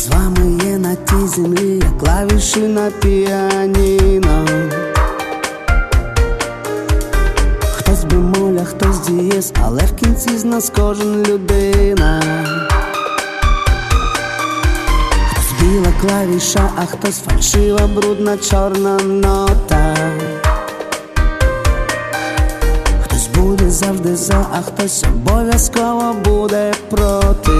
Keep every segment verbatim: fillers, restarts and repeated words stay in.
з вами є на тій землі, як клавіші на піаніно. Хтось бемоля, хтось дієз, але в кінці з нас кожен людина. Хтось біла клавіша, а хтось фальшива, брудна, чорна нота. Хтось буде завжди за, а хтось обов'язково буде проти.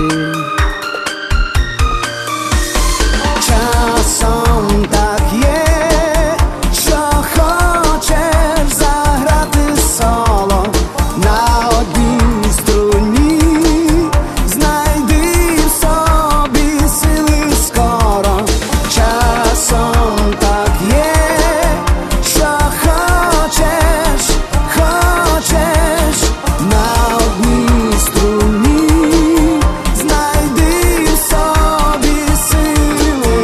Часом так є, що хочеш заграти соло на одній струні, знайди в собі сили скоро. Часом так є, що хочеш, хочеш на одній струні, знайди в собі сили.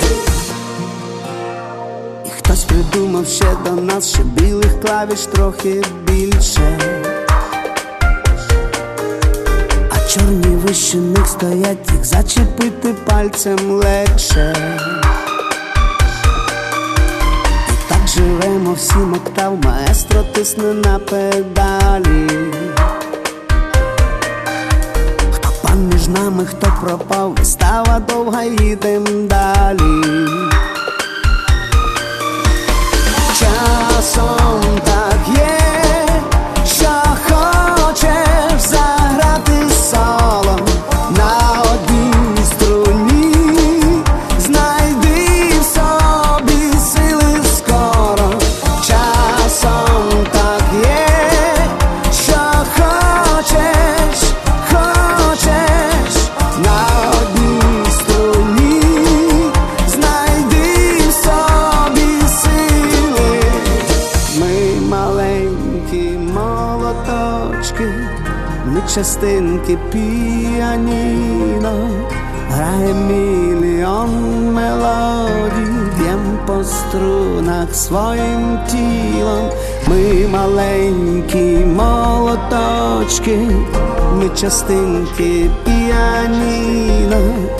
І хтось придумав ще до нас, ще білих клавіш трохи більше, а чорні вище них стоять, їх зачепити пальцем легше. І так живемо всім октав, маестро тисне на педалі. Хто пан між нами, хто пропав, вистава довга, їдем далі. Часом так є, що хочеш заграти соло на одній струні, знайди в собі сили скоро. Часом так є, що хочеш, хочеш на одній струні, знайди в собі сили. Ми маленькі молоточки, ми частинки піаніно, граєм мільйон мелодій, б'єм по струнах своїм тілом. Ми маленькі молоточки, ми частинки піаніно,